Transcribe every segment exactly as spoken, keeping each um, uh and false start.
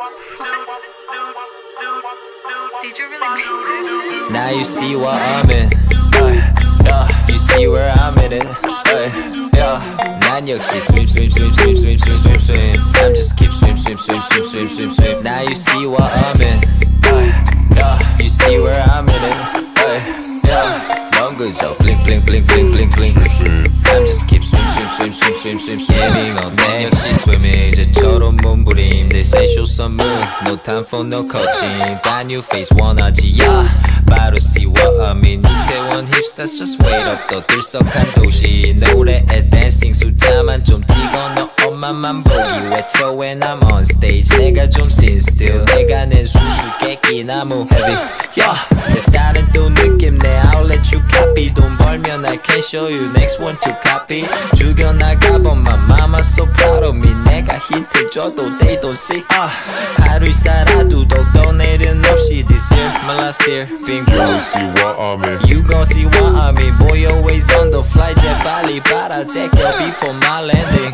Did you really make this? Now you see what I'm in. Uh, yeah, you see where I'm in it. Uh, yeah. 난 역시 swim swim swim swim swim swim swim swim. I'm just keep swim swim swim swim swim swim swim. Now you see what I'm in. Uh, yeah, you see where I'm in it. Uh, yeah. 넌 그저 blink blink blink blink blink blink. I'm just keep swim swim swim swim swim swim swimming on. 난 역시 swimming 이제처럼 몸부림. They say show some move. No time for no coaching. 다 new face 원하지 yeah. 바로 see what I mean. 이태원 hipsters just wait up. 더 들썩한 도시 노래에 dancing 숫자만 좀 찍어 너 엄마만 보기 외쳐 when I'm on stage. 내가 좀 sin still. 내가 낸 수수께끼 나무 heavy. Yeah, 내 스타일은 또 느낌 내 I'll let you copy. 돈 벌면 I can show you next one to copy. 죽여나가 but my mama so proud of me. 내가 힌트 줘도 they don't see. uh, 하루 살아도 더더 내일은 없이 this year my last year being broke. You see what I mean. You gon' see what I mean. Boy always on the flight. jet 빨리 받아 제껴 before my landing.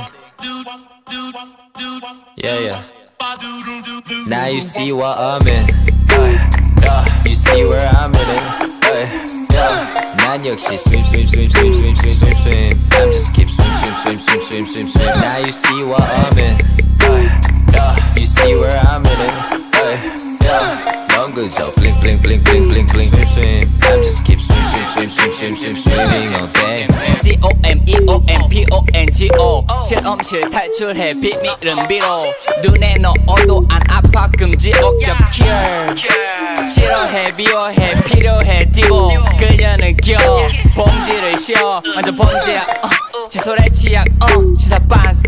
Yeah yeah. Now you see what I'm in. uh, yeah. You see where I'm in it. uh, yeah. 난 역시 swim swim swim swim swim swim swim swim. I'm just keep swim swim swim swim swim swim swim. Now you see what I'm in. uh, yeah. You see where I'm in it. uh, yeah. 넌 그저 blink blink blink blink blink blink swim swim. I'm just keep swim swim swim swim swim swim swimming on fame. C O M E O N P O N G O 실험실 탈출해 비밀은 비로 눈에 넣어도 안 아파 금지 억압 kill 싫어해 미워해 필요해 디보 그녀는 겨 봉지를 쉬어 완전 범죄야 어 지솔의 치약 어 시사 반스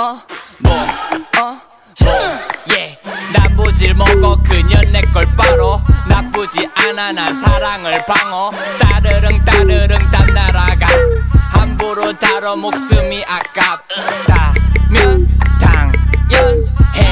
어뭐어 yeah. 나부질 먹어 그녀 내걸 바로 나쁘지 않아 난 사랑을 방어 따르릉 따르릉 딴 날아가 함부로 다뤄 목숨이 아깝다면 당연해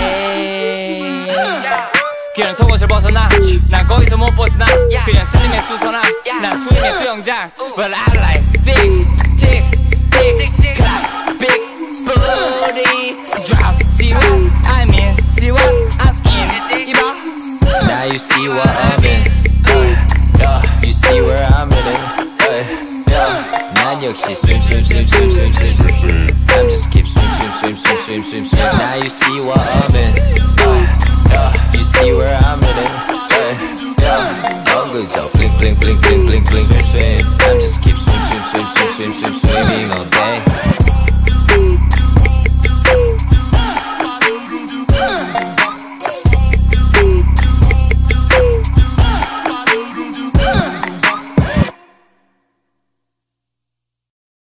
그냥 속옷을 벗어나 난 거기서 못 벗어나 그냥 슬림의 수선화 난 수임의 수영장 But I like big tick tick clap big booty drop see what I mean see what I'm in 이봐 Now you see what I'm in. uh, yeah. You see where I'm in it. uh, yeah. 난 역시 swim swim swim swim swim swim swim. I'm just keep swim swim swim swim swim swim swim. Now you see what I'm in.